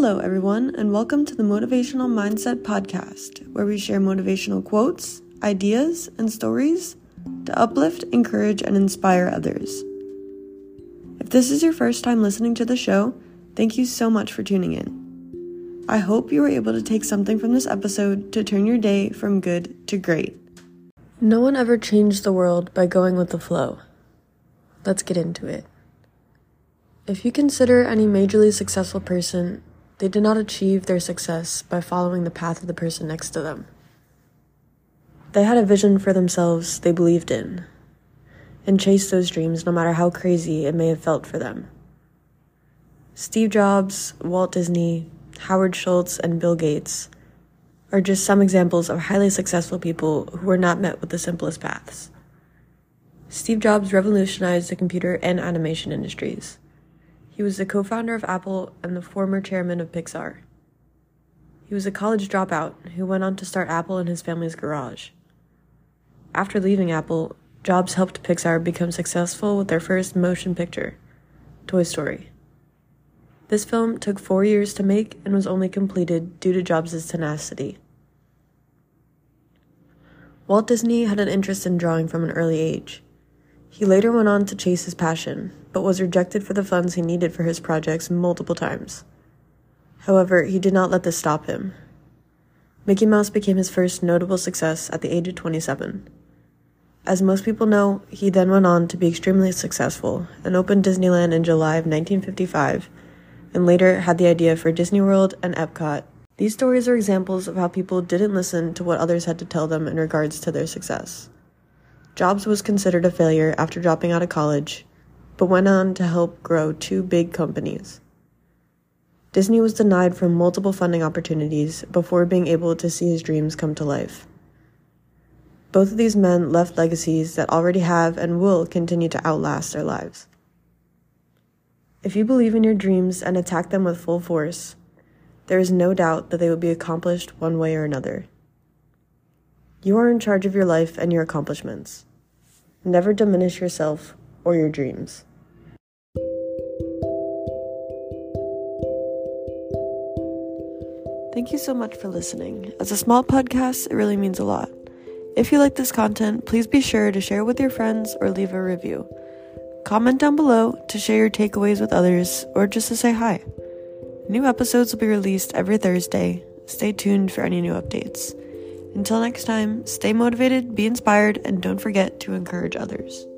Hello, everyone, and welcome to the Motivational Mindset Podcast, where we share motivational quotes, ideas, and stories to uplift, encourage, and inspire others. If this is your first time listening to the show, thank you so much for tuning in. I hope you were able to take something from this episode to turn your day from good to great. No one ever changed the world by going with the flow. Let's get into it. If you consider any majorly successful person, they did not achieve their success by following the path of the person next to them. They had a vision for themselves they believed in, and chased those dreams no matter how crazy it may have felt for them. Steve Jobs, Walt Disney, Howard Schultz, and Bill Gates are just some examples of highly successful people who were not met with the simplest paths. Steve Jobs revolutionized the computer and animation industries. He was the co-founder of Apple and the former chairman of Pixar. He was a college dropout who went on to start Apple in his family's garage. After leaving Apple, Jobs helped Pixar become successful with their first motion picture, Toy Story. This film took 4 years to make and was only completed due to Jobs' tenacity. Walt Disney had an interest in drawing from an early age. He later went on to chase his passion, but was rejected for the funds he needed for his projects multiple times. However, he did not let this stop him. Mickey Mouse became his first notable success at the age of 27. As most people know, he then went on to be extremely successful and opened Disneyland in July of 1955, and later had the idea for Disney World and Epcot. These stories are examples of how people didn't listen to what others had to tell them in regards to their success. Jobs was considered a failure after dropping out of college, but went on to help grow 2 big companies. Disney was denied from multiple funding opportunities before being able to see his dreams come to life. Both of these men left legacies that already have and will continue to outlast their lives. If you believe in your dreams and attack them with full force, there is no doubt that they will be accomplished one way or another. You are in charge of your life and your accomplishments. Never diminish yourself or your dreams. Thank you so much for listening. As a small podcast, it really means a lot. If you like this content, please be sure to share it with your friends or leave a review. Comment down below to share your takeaways with others or just to say hi. New episodes will be released every Thursday. Stay tuned for any new updates. Until next time, stay motivated, be inspired, and don't forget to encourage others.